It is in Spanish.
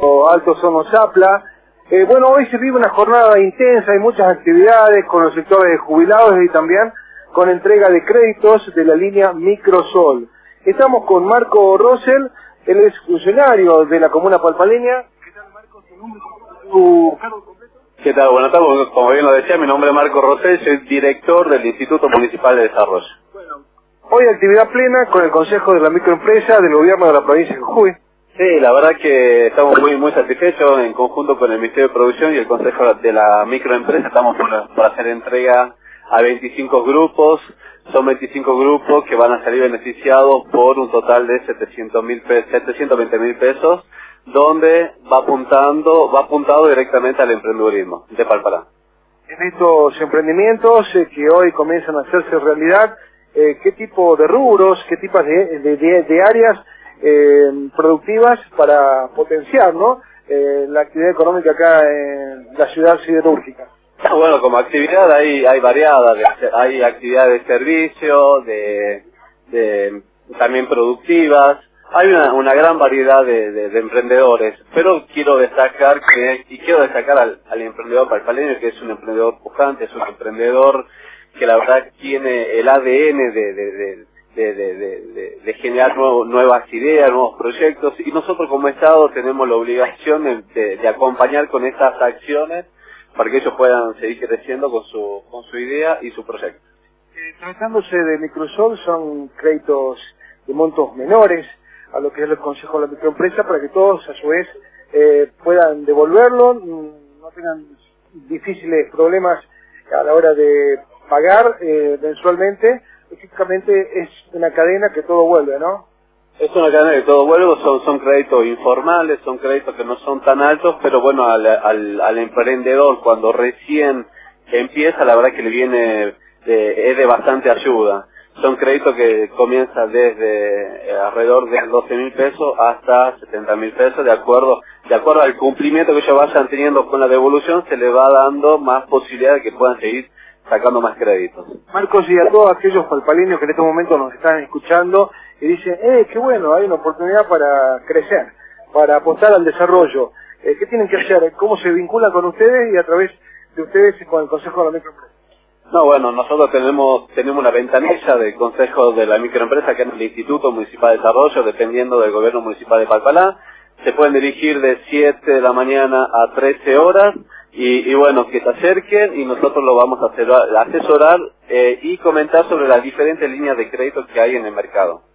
o Alto Horno Zapla. Bueno, hoy se vive una jornada intensa, hay muchas actividades con los sectores de jubilados y también con entrega de créditos de la línea Microsol. Estamos con Marco Rosell, él es funcionario de la comuna palpaleña. ¿Qué tal, Marco? ¿Tu cargo completo? ¿Qué tal? Buenas tardes. Como bien lo decía, mi nombre es Marco Rosell, soy director del Instituto Municipal de Desarrollo. Bueno, hoy actividad plena con el Consejo de la Microempresa del Gobierno de la provincia de Jujuy. Sí, la verdad que estamos muy satisfechos en conjunto con el Ministerio de Producción y el Consejo de la Microempresa. Estamos por hacer entrega a 25 grupos. Son 25 grupos que van a salir beneficiados por un total de 720.000 pesos, donde va apuntado directamente al emprendedurismo de Palpalá. En estos emprendimientos que hoy comienzan a hacerse realidad, ¿qué tipo de rubros, qué tipos de áreas productivas para potenciar, ¿no?, la actividad económica acá en la ciudad siderúrgica? Bueno, como actividad hay variadas, hay actividades de servicio, también productivas, hay una gran variedad de emprendedores, pero quiero destacar al emprendedor palpaleño, que es un emprendedor pujante, es un emprendedor que la verdad tiene el ADN de generar nuevas ideas, nuevos proyectos, y nosotros como Estado tenemos la obligación de acompañar con estas acciones para que ellos puedan seguir creciendo con su idea y su proyecto. Tratándose de Microsol, son créditos de montos menores a lo que es el Consejo de la Microempresa, para que todos a su vez puedan devolverlo, no tengan difíciles problemas a la hora de pagar mensualmente. Prácticamente es una cadena que todo vuelve, ¿no? Es una cadena que todo vuelve, son créditos informales, son créditos que no son tan altos, pero bueno, al emprendedor cuando recién empieza, la verdad que le viene, es de bastante ayuda. Son créditos que comienzan desde alrededor de 12.000 pesos hasta 70.000 pesos, de acuerdo al cumplimiento que ellos vayan teniendo con la devolución, se les va dando más posibilidad de que puedan seguir sacando más créditos. Marcos, y a todos aquellos palpaleños que en este momento nos están escuchando y dicen, qué bueno, hay una oportunidad para crecer, para apostar al desarrollo. ¿Qué tienen que hacer? ¿Cómo se vinculan con ustedes y a través de ustedes con el Consejo de la Microempresa? No, bueno, nosotros tenemos una ventanilla del Consejo de la Microempresa, que es el Instituto Municipal de Desarrollo, dependiendo del Gobierno Municipal de Palpalá. Se pueden dirigir de 7 de la mañana a 13 horas y bueno, que se acerquen y nosotros lo vamos a asesorar y comentar sobre las diferentes líneas de crédito que hay en el mercado.